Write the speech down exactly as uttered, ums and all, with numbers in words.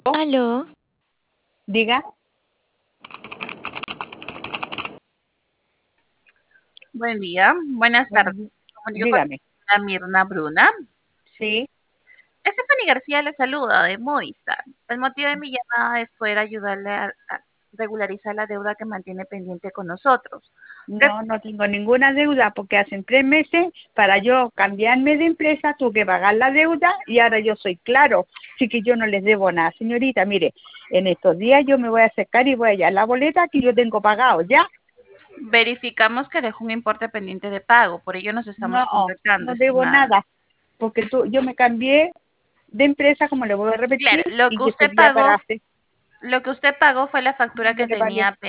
Aló, Diga, buen día, buenas bueno, tardes. di- Comunico con dígame. la Mirna Bruna. Sí, Stephanie García le saluda de Movistar. El motivo de mi llamada es poder ayudarle a, a regularizar la deuda que mantiene pendiente con nosotros. Re- no, no tengo ninguna deuda porque hace tres meses para yo cambiarme de empresa tuve que pagar la deuda y ahora yo soy claro, sí que yo no les debo nada. Señorita, mire, en estos días yo me voy a acercar y voy a hallar la boleta que yo tengo pagado, ¿ya? Verificamos que dejó un importe pendiente de pago, por ello nos estamos No, contactando, no debo estimada. nada porque tú, yo me cambié de empresa, como le voy a Claro, repetir, lo que y ese usted día pagó, pagaste. lo que usted pagó fue la factura Yo que le pagué. tenía